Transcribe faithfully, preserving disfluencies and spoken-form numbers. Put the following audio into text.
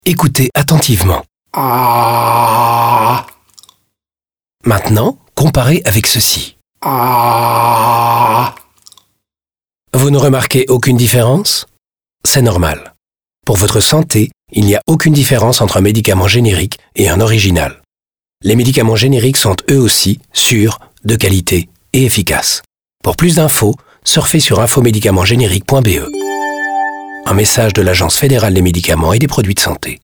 Écoutez attentivement. Ah. Maintenant, comparez avec ceci. Ah. Vous ne remarquez aucune différence? C'est normal. Pour votre santé, il n'y a aucune différence entre un médicament générique et un original. Les médicaments génériques sont eux aussi sûrs, de qualité et efficaces. Pour plus d'infos, surfez sur infomédicamentsgénériques point b e. Un message de l'Agence fédérale des médicaments et des produits de santé.